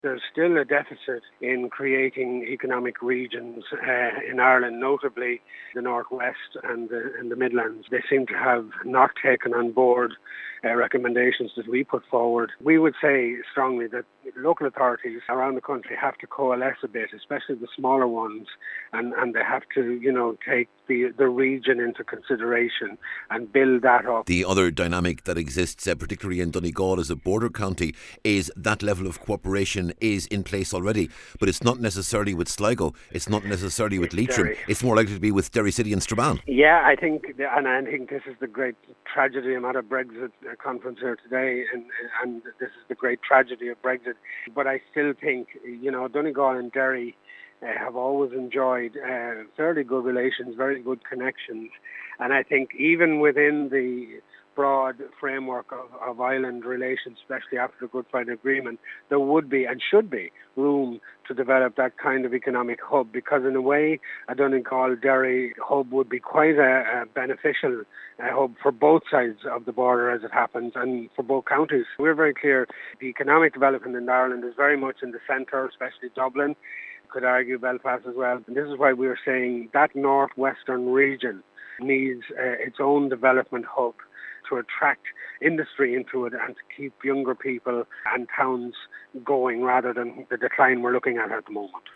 There's still a deficit in creating economic regions in Ireland, notably the Northwest and the Midlands. They seem to have not taken on board recommendations that we put forward. We would say strongly that local authorities around the country have to coalesce a bit, especially the smaller ones, and they have to, take the region into consideration and build that up. The other dynamic that exists, particularly in Donegal as a border county, is that level of cooperation is in place already, but it's not necessarily with Sligo, it's not necessarily with Leitrim, Derry. It's more likely to be with Derry City and Strabane. Yeah, I think this is the great tragedy. I'm at a Brexit conference here today, and this is the great tragedy of Brexit. But I still think, Donegal and Derry have always enjoyed fairly good relations, very good connections. And I think even within the broad framework of island relations, especially after the Good Friday Agreement, there would be and should be room to develop that kind of economic hub, because in a way a Donegal-Derry hub would be quite a beneficial hub for both sides of the border, as it happens, and for both counties. We're very clear the economic development in Ireland is very much in the centre, especially Dublin. Could argue Belfast as well. And this is why we were saying that northwestern region needs its own development hub to attract industry into it and to keep younger people and towns going rather than the decline we're looking at the moment.